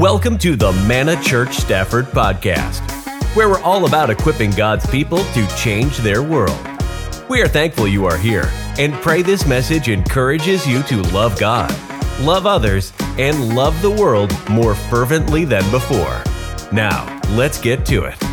Welcome to the Manna Church Stafford podcast, where we're all about equipping God's people to change their world. We are thankful you are here and pray this message encourages you to love God, love others, and love the world more fervently than before. Now, let's get to it.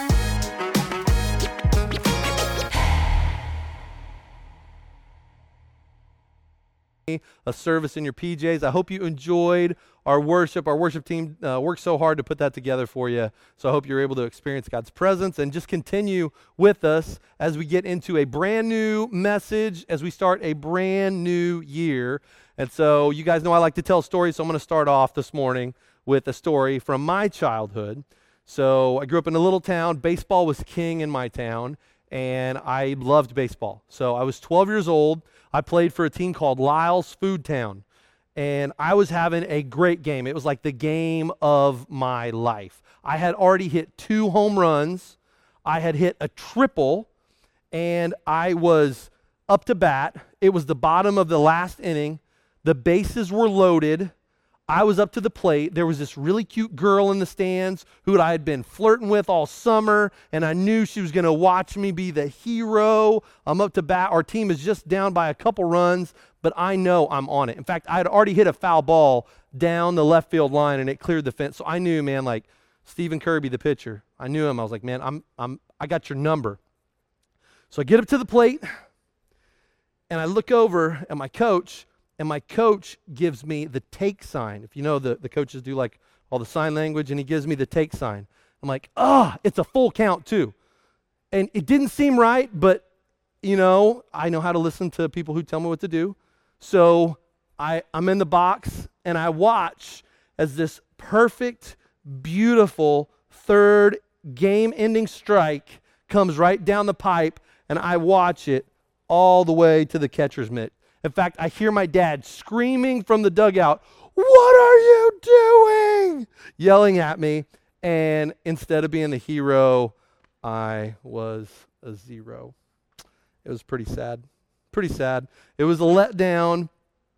A service in your PJs. I hope you enjoyed our worship. Our worship team worked so hard to put that together for you. So I hope you're able to experience God's presence and just continue with us as we get into a brand new message, as we start a brand new year. And so you guys know I like to tell stories, so I'm going to start off this morning with a story from my childhood. So I grew up in a little town. Baseball was king in my town, and I loved baseball. So I was 12 years old. I played for a team called Lyles Food Town, and I was having a great game. It was like the game of my life. I had already hit 2 home runs. I had hit a triple, and I was up to bat. It was the bottom of the last inning. The bases were loaded. I was up to the plate. There was this really cute girl in the stands who I had been flirting with all summer, and I knew she was going to watch me be the hero. I'm up to bat. Our team is just down by a couple runs, but I know I'm on it. In fact, I had already hit a foul ball down the left field line, and it cleared the fence. So I knew, man, like Stephen Kirby, the pitcher, I knew him. I was like, man, I got your number. So I get up to the plate, and I look over at my coach, and my coach gives me the take sign. If you know, the coaches do like all the sign language, and he gives me the take sign. I'm like, it's a full count too. And it didn't seem right, but, you know, I know how to listen to people who tell me what to do. So I'm in the box, and I watch as this perfect, beautiful third game-ending strike comes right down the pipe, and I watch it all the way to the catcher's mitt. In fact, I hear my dad screaming from the dugout, "What are you doing?" yelling at me. And instead of being the hero, I was a zero. It was pretty sad. Pretty sad. It was a letdown.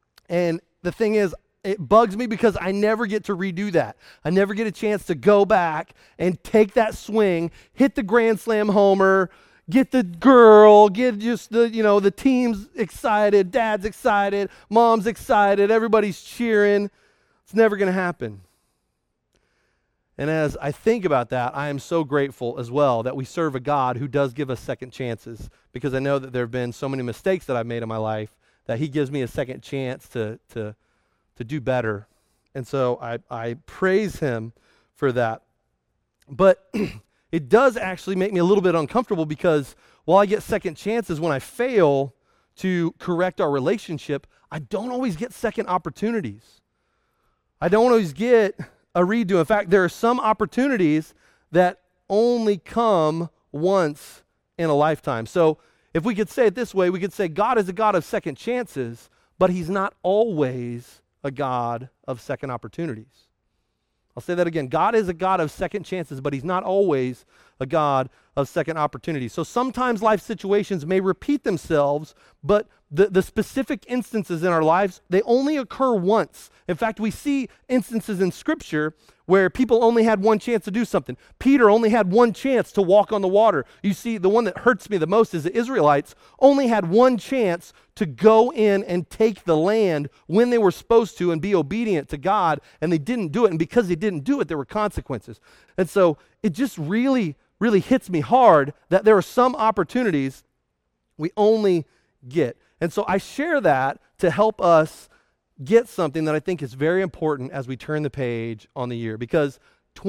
And the thing is, it bugs me because I never get to redo that. I never get a chance to go back and take that swing, hit the grand slam homer, get the girl, get just the team's excited, dad's excited, mom's excited, everybody's cheering. It's never going to happen. And as I think about that, I am so grateful as well that we serve a God who does give us second chances, because I know that there have been so many mistakes that I've made in my life that he gives me a second chance to do better. And so I praise him for that. But it does actually make me a little bit uncomfortable, because while I get second chances when I fail to correct our relationship, I don't always get second opportunities. I don't always get a redo. In fact, there are some opportunities that only come once in a lifetime. So if we could say it this way, we could say God is a God of second chances, but he's not always a God of second opportunities. I'll say that again. God is a God of second chances, but he's not always a God of second opportunities. So sometimes life situations may repeat themselves, but the specific instances in our lives, they only occur once. In fact, we see instances in Scripture where people only had one chance to do something. Peter only had one chance to walk on the water. You see, the one that hurts me the most is the Israelites only had one chance to go in and take the land when they were supposed to and be obedient to God, and they didn't do it. And because they didn't do it, there were consequences. And so it just really, really hits me hard that there are some opportunities we only get. And so I share that to help us get something that I think is very important as we turn the page on the year, because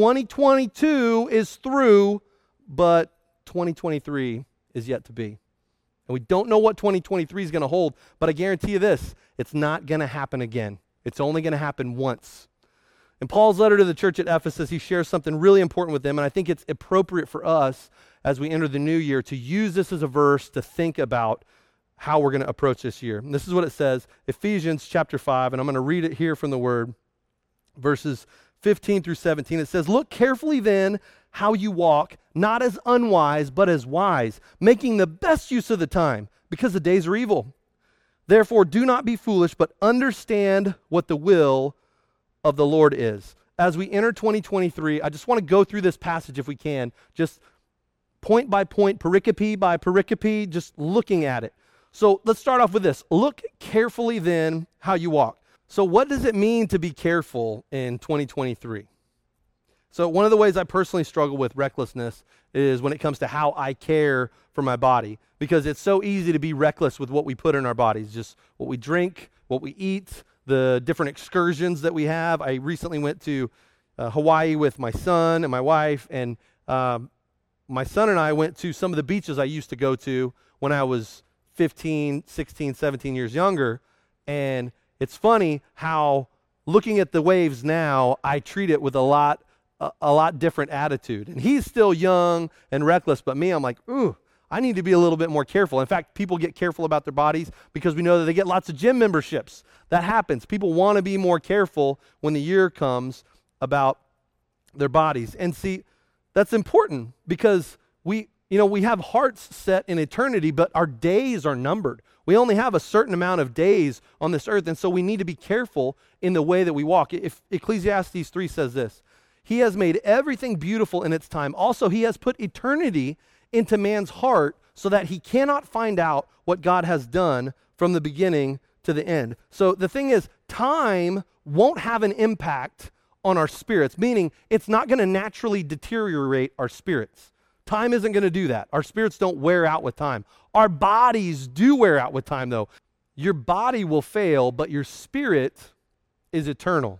2022 is through, but 2023 is yet to be. And we don't know what 2023 is going to hold, but I guarantee you this, it's not going to happen again. It's only going to happen once. In Paul's letter to the church at Ephesus, he shares something really important with them, and I think it's appropriate for us as we enter the new year to use this as a verse to think about how we're going to approach this year. And this is what it says, Ephesians chapter 5, and I'm going to read it here from the Word, verses 15 through 17. It says, "Look carefully then how you walk, not as unwise, but as wise, making the best use of the time, because the days are evil. Therefore do not be foolish, but understand what the will of the Lord is. as we enter 2023, I just want to go through this passage if we can, just point by point, pericope by pericope, just looking at it. So let's start off with this. Look carefully then how you walk. So what does it mean to be careful in 2023? So one of the ways I personally struggle with recklessness is when it comes to how I care for my body, because it's so easy to be reckless with what we put in our bodies, just what we drink, what we eat, the different excursions that we have. I recently went to Hawaii with my son and my wife, and my son and I went to some of the beaches I used to go to when I was 15, 16, 17 years younger, and it's funny how looking at the waves now, I treat it with a lot different attitude. And he's still young and reckless, but me, I'm like, ooh, I need to be a little bit more careful. In fact, people get careful about their bodies because we know that they get lots of gym memberships. That happens. People want to be more careful when the year comes about their bodies. And see, that's important because we have hearts set in eternity, but our days are numbered. We only have a certain amount of days on this earth, and so we need to be careful in the way that we walk. If Ecclesiastes 3 says this, he has made everything beautiful in its time. Also, he has put eternity into man's heart so that he cannot find out what God has done from the beginning to the end. So the thing is, time won't have an impact on our spirits, meaning it's not going to naturally deteriorate our spirits. Time isn't going to do that. Our spirits don't wear out with time. Our bodies do wear out with time, though. Your body will fail, but your spirit is eternal.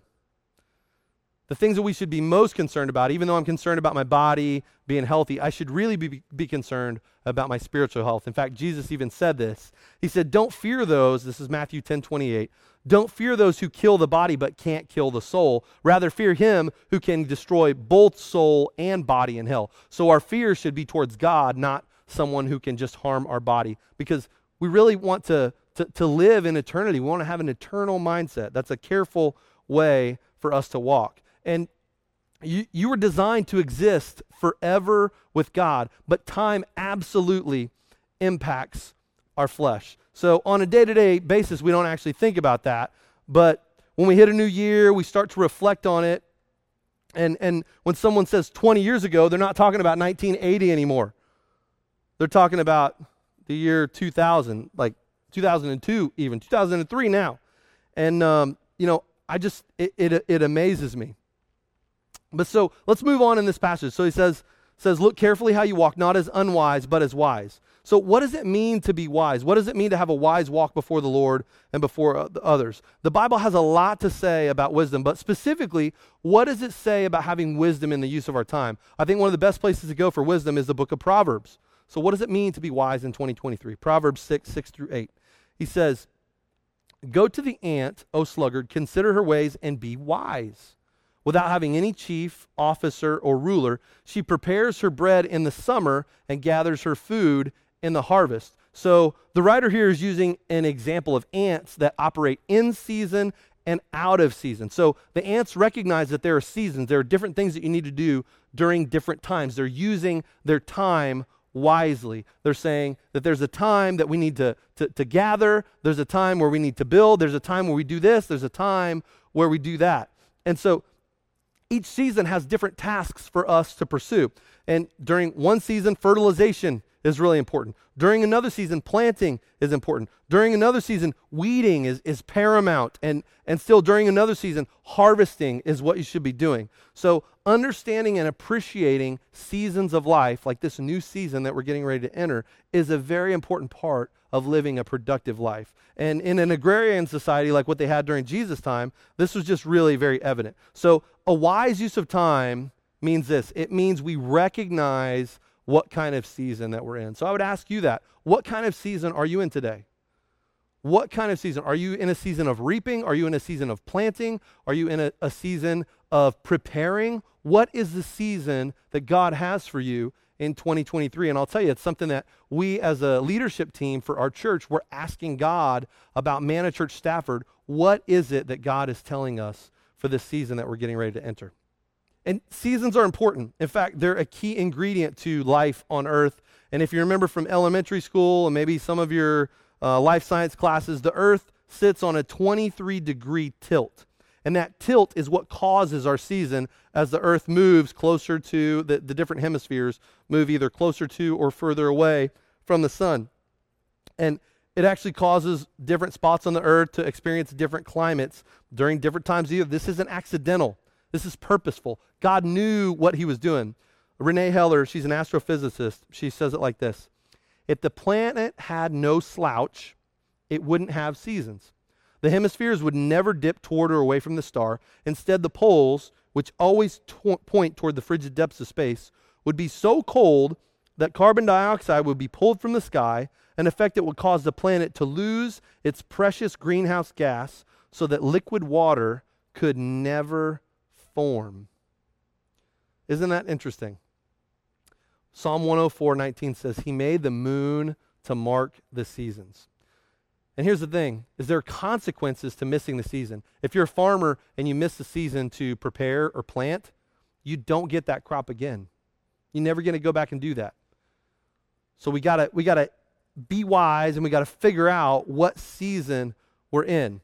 The things that we should be most concerned about, even though I'm concerned about my body being healthy, I should really be concerned about my spiritual health. In fact, Jesus even said this. He said, don't fear those, this is Matthew 10:28, don't fear those who kill the body but can't kill the soul. Rather fear him who can destroy both soul and body in hell. So our fear should be towards God, not someone who can just harm our body, because we really want to live in eternity. We want to have an eternal mindset. That's a careful way for us to walk. And you were designed to exist forever with God, but time absolutely impacts our flesh. So on a day-to-day basis, we don't actually think about that, but when we hit a new year, we start to reflect on it, and when someone says 20 years ago, they're not talking about 1980 anymore. They're talking about the year 2000, like 2002 even, 2003 now. And, it amazes me. But so let's move on in this passage. So he says, look carefully how you walk, not as unwise, but as wise. So what does it mean to be wise? What does it mean to have a wise walk before the Lord and before others? The Bible has a lot to say about wisdom, but specifically, what does it say about having wisdom in the use of our time? I think one of the best places to go for wisdom is the book of Proverbs. So what does it mean to be wise in 2023? Proverbs 6:6-8. He says, go to the ant, O sluggard, consider her ways and be wise. Without having any chief, officer, or ruler, she prepares her bread in the summer and gathers her food in the harvest. So the writer here is using an example of ants that operate in season and out of season. So the ants recognize that there are seasons. There are different things that you need to do during different times. They're using their time wisely. They're saying that there's a time that we need to gather. There's a time where we need to build. There's a time where we do this. There's a time where we do that. And so each season has different tasks for us to pursue. And during one season, fertilization is really important. During another season, planting is important. During another season, weeding is paramount. And still during another season, harvesting is what you should be doing. So understanding and appreciating seasons of life, like this new season that we're getting ready to enter, is a very important part of living a productive life. And in an agrarian society like what they had during Jesus' time, this was just really very evident. So a wise use of time means this. It means we recognize what kind of season that we're in. So I would ask you that. What kind of season are you in today? What kind of season? Are you in a season of reaping? Are you in a season of planting? Are you in a season of preparing? What is the season that God has for you in 2023? And I'll tell you, it's something that we as a leadership team for our church, we're asking God about Manna Church Stafford. What is it that God is telling us for this season that we're getting ready to enter? And seasons are important. In fact, they're a key ingredient to life on earth. And if you remember from elementary school and maybe some of your life science classes, the earth sits on a 23-degree tilt. And that tilt is what causes our season as the earth moves closer to, the different hemispheres move either closer to or further away from the sun. And it actually causes different spots on the earth to experience different climates during different times of the year. This isn't accidental. This is purposeful. God knew what he was doing. Renee Heller, she's an astrophysicist. She says it like this: if the planet had no slouch, it wouldn't have seasons. The hemispheres would never dip toward or away from the star. Instead, the poles, which always point toward the frigid depths of space, would be so cold that carbon dioxide would be pulled from the sky, an effect that would cause the planet to lose its precious greenhouse gas so that liquid water could never form. Isn't that interesting? Psalm 104:19 says, he made the moon to mark the seasons. And here's the thing, is there are consequences to missing the season. If you're a farmer and you miss the season to prepare or plant, you don't get that crop again. You're never going to go back and do that. So we gotta be wise, and we gotta figure out what season we're in.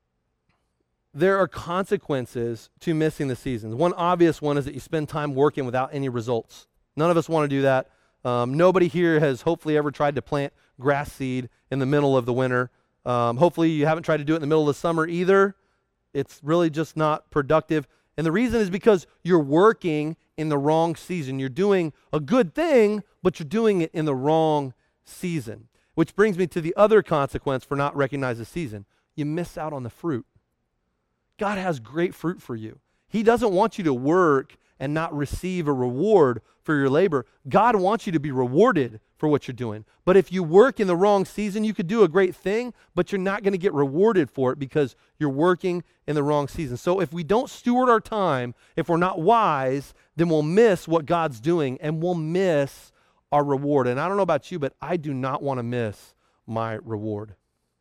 There are consequences to missing the seasons. One obvious one is that you spend time working without any results. None of us want to do that. Nobody here has hopefully ever tried to plant grass seed in the middle of the winter. Hopefully you haven't tried to do it in the middle of the summer either. It's really just not productive. And the reason is because you're working in the wrong season. You're doing a good thing, but you're doing it in the wrong season. Which brings me to the other consequence for not recognizing the season. You miss out on the fruit. God has great fruit for you. He doesn't want you to work and not receive a reward for your labor. God wants you to be rewarded for what you're doing. But if you work in the wrong season, you could do a great thing, but you're not going to get rewarded for it because you're working in the wrong season. So if we don't steward our time, if we're not wise, then we'll miss what God's doing and we'll miss our reward. And I don't know about you, but I do not want to miss my reward.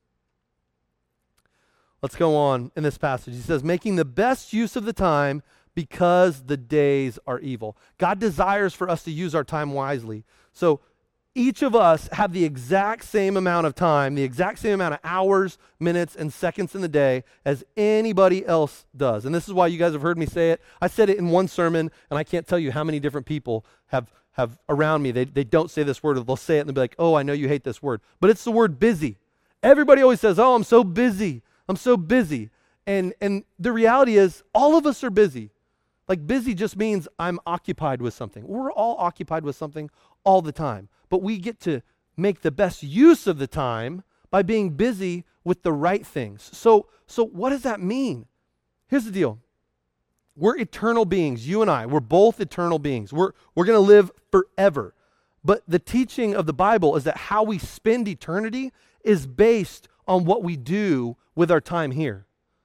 Let's go on in this passage. He says, making the best use of the time because the days are evil. God desires for us to use our time wisely. So each of us have the exact same amount of time, the exact same amount of hours, minutes, and seconds in the day as anybody else does. And this is why you guys have heard me say it. I said it in one sermon, and I can't tell you how many different people have around me. They don't say this word, or they'll say it and they'll be like, oh, I know you hate this word. But it's the word busy. Everybody always says, oh, I'm so busy. I'm so busy. And the reality is all of us are busy. Like busy just means I'm occupied with something. We're all occupied with something all the time. But we get to make the best use of the time by being busy with the right things. So what does that mean? Here's the deal. We're eternal beings, you and I. We're both eternal beings. We're going to live forever. But the teaching of the Bible is that how we spend eternity is based on what we do with our time here.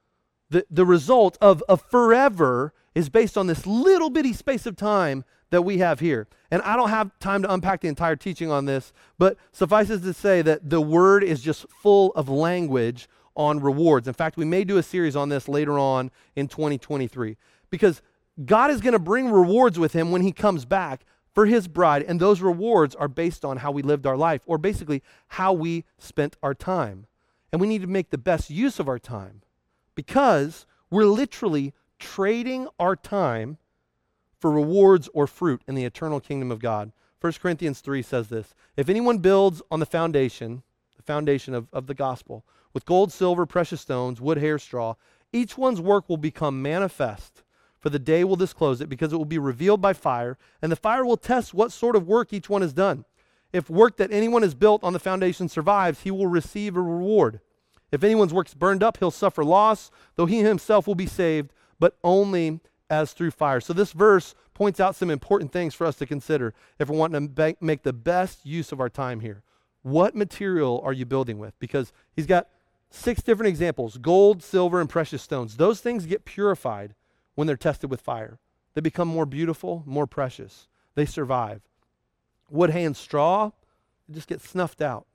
The result of forever is based on this little bitty space of time that we have here. And I don't have time to unpack the entire teaching on this, but suffices to say that the word is just full of language on rewards. In fact, we may do a series on this later on in 2023, because God is going to bring rewards with him when he comes back for his bride, and those rewards are based on how we lived our life, or basically how we spent our time. And we need to make the best use of our time, because we're literally trading our time for rewards or fruit in the eternal kingdom of God. 1 Corinthians 3 says this: if anyone builds on the foundation of the gospel, with gold, silver, precious stones, wood, hair, straw, each one's work will become manifest, for the day will disclose it, because it will be revealed by fire, and the fire will test what sort of work each one has done. If work that anyone has built on the foundation survives, he will receive a reward. If anyone's work's burned up, he'll suffer loss, though he himself will be saved, but only as through fire. So this verse points out some important things for us to consider if we're wanting to make the best use of our time here. What material are you building with? Because he's got 6 different examples: gold, silver, and precious stones. Those things get purified when they're tested with fire. They become more beautiful, more precious. They survive. Wood, hay, and straw, they just get snuffed out.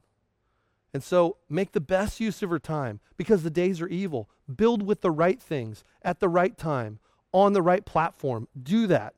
And so make the best use of your time, because the days are evil. Build with the right things at the right time, on the right platform. Do that.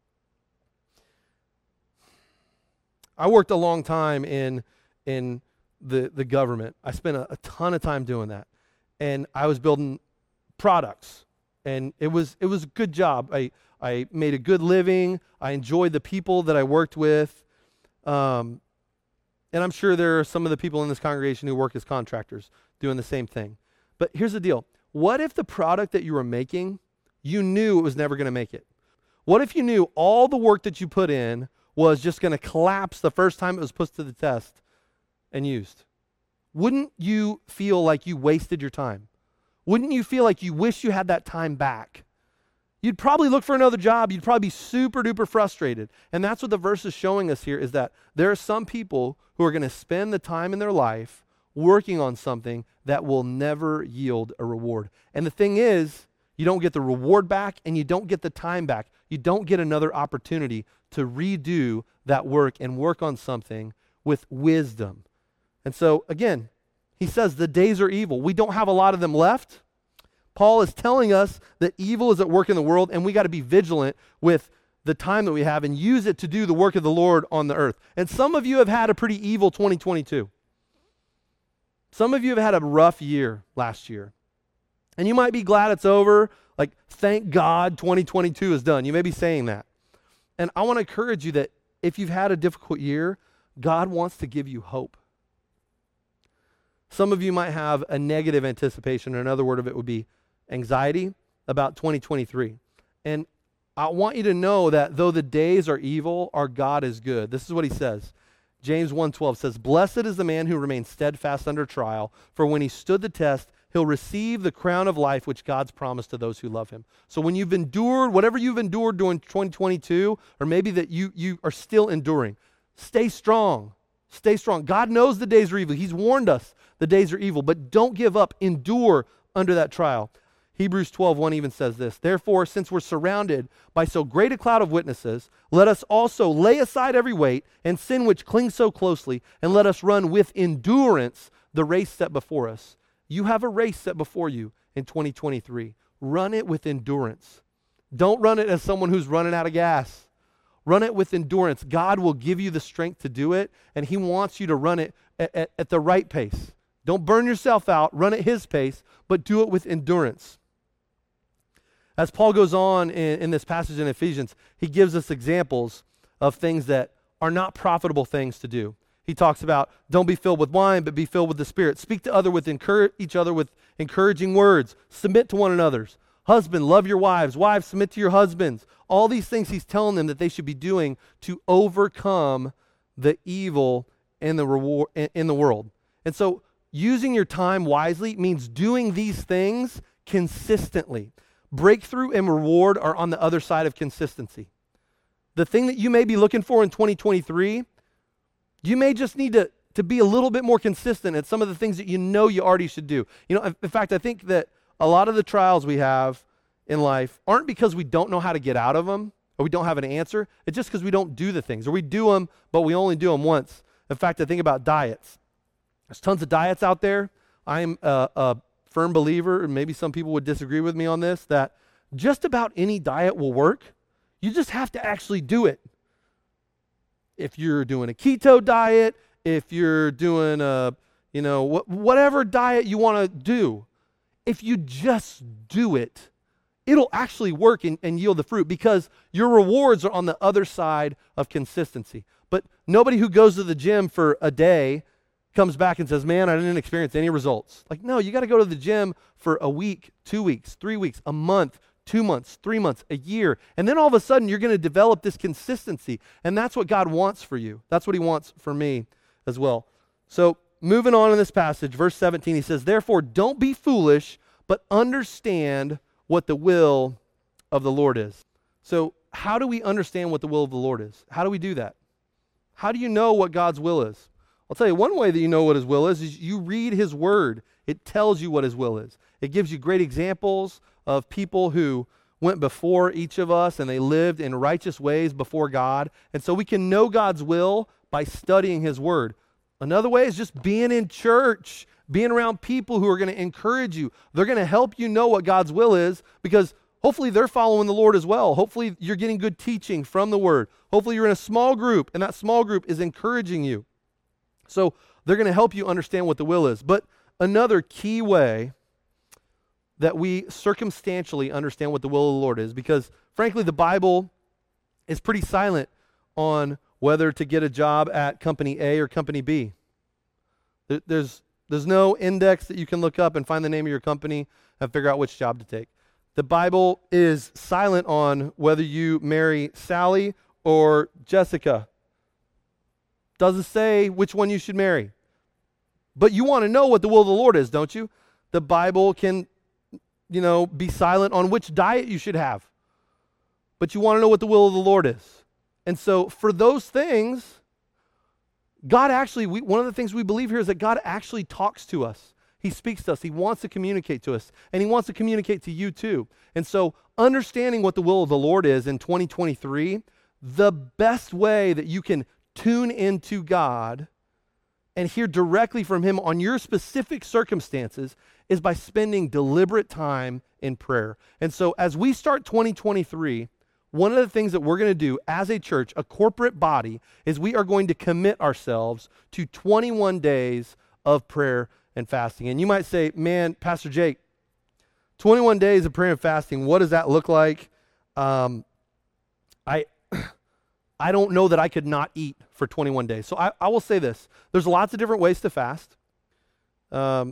I worked a long time in the government. I spent a ton of time doing that. And I was building products. And it was a good job. I made a good living. I enjoyed the people that I worked with. And I'm sure there are some of the people in this congregation who work as contractors doing the same thing. But here's the deal. What if the product that you were making, you knew it was never going to make it? What if you knew all the work that you put in was just going to collapse the first time it was put to the test and used? Wouldn't you feel like you wasted your time? Wouldn't you feel like you wish you had that time back? You'd probably look for another job. You'd probably be super duper frustrated. And that's what the verse is showing us here, is that there are some people who are going to spend the time in their life working on something that will never yield a reward. And the thing is, you don't get the reward back and you don't get the time back. You don't get another opportunity to redo that work and work on something with wisdom. And so, again, he says the days are evil. We don't have a lot of them left. Paul is telling us that evil is at work in the world, and we got to be vigilant with the time that we have and use it to do the work of the Lord on the earth. And some of you have had a pretty evil 2022. Some of you have had a rough year last year. And you might be glad it's over. Like, thank God 2022 is done. You may be saying that. And I want to encourage you that if you've had a difficult year, God wants to give you hope. Some of you might have a negative anticipation, or another word of it would be anxiety about 2023. And I want you to know that though the days are evil, our God is good. This is what he says. James 1:12 says, "Blessed is the man who remains steadfast under trial, for when he stood the test, he'll receive the crown of life which God's promised to those who love him." So when you've endured, whatever you've endured during 2022, or maybe that you are still enduring, stay strong. Stay strong. God knows the days are evil. He's warned us the days are evil, but don't give up. Endure under that trial. Hebrews 12:1 even says this, "Therefore, since we're surrounded by so great a cloud of witnesses, let us also lay aside every weight and sin which clings so closely, and let us run with endurance the race set before us." You have a race set before you in 2023. Run it with endurance. Don't run it as someone who's running out of gas. Run it with endurance. God will give you the strength to do it, and he wants you to run it at the right pace. Don't burn yourself out. Run at his pace, but do it with endurance. As Paul goes on in this passage in Ephesians, he gives us examples of things that are not profitable things to do. He talks about, don't be filled with wine, but be filled with the Spirit. Speak to each other with encouraging words. Submit to one another. Husband, love your wives. Wives, submit to your husbands. All these things he's telling them that they should be doing to overcome the evil in the world. And so using your time wisely means doing these things consistently. Breakthrough and reward are on the other side of consistency. The thing that you may be looking for in 2023, you may just need to be a little bit more consistent at some of the things that you know you already should do. You know, in fact, I think that a lot of the trials we have in life aren't because we don't know how to get out of them or we don't have an answer. It's just because we don't do the things, or we do them, but we only do them once. In fact, I think about diets. There's tons of diets out there. I'm a firm believer, and maybe some people would disagree with me on this, that just about any diet will work. You just have to actually do it. If you're doing a keto diet, if you're doing whatever diet you want to do, if you just do it, it'll actually work and yield the fruit, because your rewards are on the other side of consistency. But nobody who goes to the gym for a day comes back and says, "Man, I didn't experience any results." Like, no, you got to go to the gym for a week, 2 weeks, 3 weeks, a month, 2 months, 3 months, a year. And then all of a sudden you're going to develop this consistency. And that's what God wants for you. That's what he wants for me as well. So moving on in this passage, verse 17, he says, "Therefore don't be foolish, but understand what the will of the Lord is." So how do we understand what the will of the Lord is? How do we do that? How do you know what God's will is? I'll tell you, one way that you know what his will is you read his word. It tells you what his will is. It gives you great examples of people who went before each of us and they lived in righteous ways before God. And so we can know God's will by studying his word. Another way is just being in church, being around people who are going to encourage you. They're going to help you know what God's will is, because hopefully they're following the Lord as well. Hopefully you're getting good teaching from the word. Hopefully you're in a small group and that small group is encouraging you. So they're going to help you understand what the will is. But another key way that we circumstantially understand what the will of the Lord is, because frankly, the Bible is pretty silent on whether to get a job at company A or company B. There's no index that you can look up and find the name of your company and figure out which job to take. The Bible is silent on whether you marry Sally or Jessica. Doesn't say which one you should marry. But you want to know what the will of the Lord is, don't you? The Bible can, be silent on which diet you should have. But you want to know what the will of the Lord is. And so for those things, God actually, one of the things we believe here is that God actually talks to us. He speaks to us. He wants to communicate to us. And he wants to communicate to you too. And so understanding what the will of the Lord is in 2023, the best way that you can tune into God and hear directly from him on your specific circumstances is by spending deliberate time in prayer. And so as we start 2023, one of the things that we're going to do as a church, a corporate body, is we are going to commit ourselves to 21 days of prayer and fasting. And you might say, man, Pastor Jake, 21 days of prayer and fasting, what does that look like? I don't know that I could not eat for 21 days. So I will say this. There's lots of different ways to fast. There's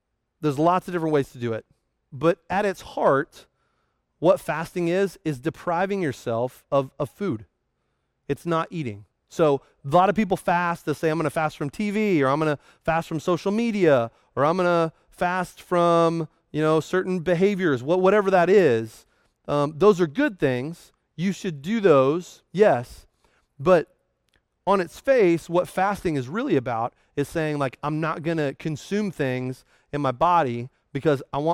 lots of different ways to do it. But at its heart, what fasting is depriving yourself of food. It's not eating. So a lot of people fast. They say, I'm going to fast from TV, or I'm going to fast from social media, or I'm going to fast from, certain behaviors, whatever that is. Those are good things. You should do those, yes. But on its face, what fasting is really about is saying, like, I'm not going to consume things in my body because I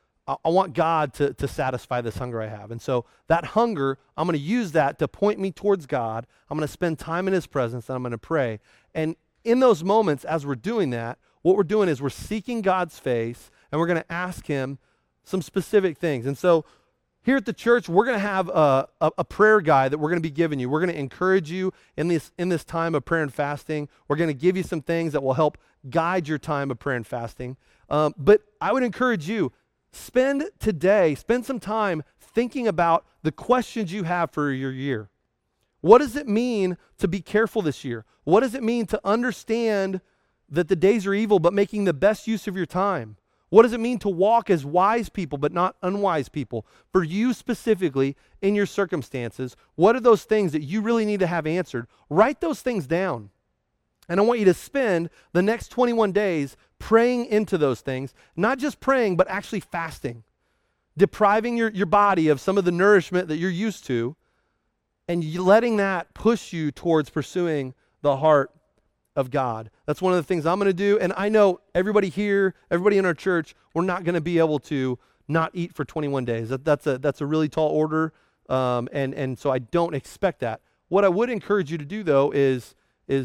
want God to satisfy this hunger I have. And so that hunger, I'm going to use that to point me towards God. I'm going to spend time in his presence, and I'm going to pray. And in those moments, as we're doing that, what we're doing is we're seeking God's face, and we're going to ask him some specific things. And so here at the church, we're going to have a prayer guide that we're going to be giving you. We're going to encourage you in this time of prayer and fasting. We're going to give you some things that will help guide your time of prayer and fasting. But I would encourage you, spend some time thinking about the questions you have for your year. What does it mean to be careful this year? What does it mean to understand that the days are evil, but making the best use of your time? What does it mean to walk as wise people, but not unwise people? For you specifically, in your circumstances, what are those things that you really need to have answered? Write those things down. And I want you to spend the next 21 days praying into those things, not just praying, but actually fasting, depriving your body of some of the nourishment that you're used to, and letting that push you towards pursuing the heart of God. That's one of the things I'm going to do. And I know everybody here, everybody in our church, we're not going to be able to not eat for 21 days. That's a really tall order, and so I don't expect that. What I would encourage you to do, though, is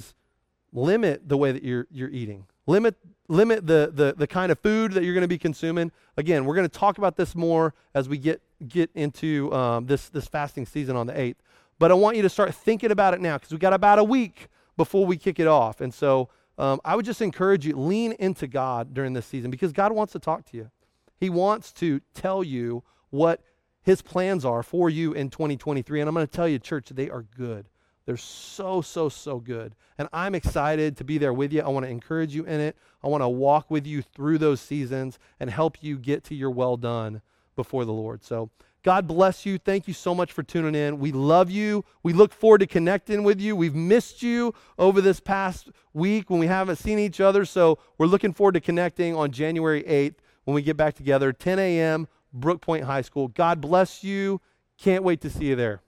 limit the way that you're eating. Limit the kind of food that you're going to be consuming. Again, we're going to talk about this more as we get into this fasting season on the 8th. But I want you to start thinking about it now, because we got about a week before we kick it off. And so I would just encourage you, lean into God during this season, because God wants to talk to you. He wants to tell you what his plans are for you in 2023. And I'm going to tell you, church, they are good. They're so, so, so good. And I'm excited to be there with you. I want to encourage you in it. I want to walk with you through those seasons and help you get to your well done before the Lord. So God bless you. Thank you so much for tuning in. We love you. We look forward to connecting with you. We've missed you over this past week when we haven't seen each other. So we're looking forward to connecting on January 8th when we get back together, 10 a.m., Brook Point High School. God bless you. Can't wait to see you there.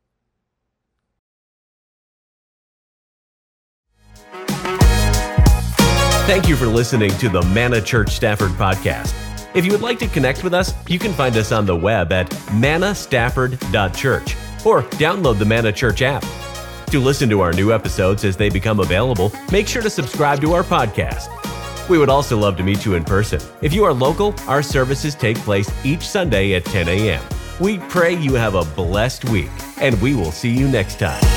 Thank you for listening to the Manna Church Stafford podcast. If you would like to connect with us, you can find us on the web at mannastafford.church or download the Manna Church app. To listen to our new episodes as they become available, make sure to subscribe to our podcast. We would also love to meet you in person. If you are local, our services take place each Sunday at 10 a.m. We pray you have a blessed week, and we will see you next time.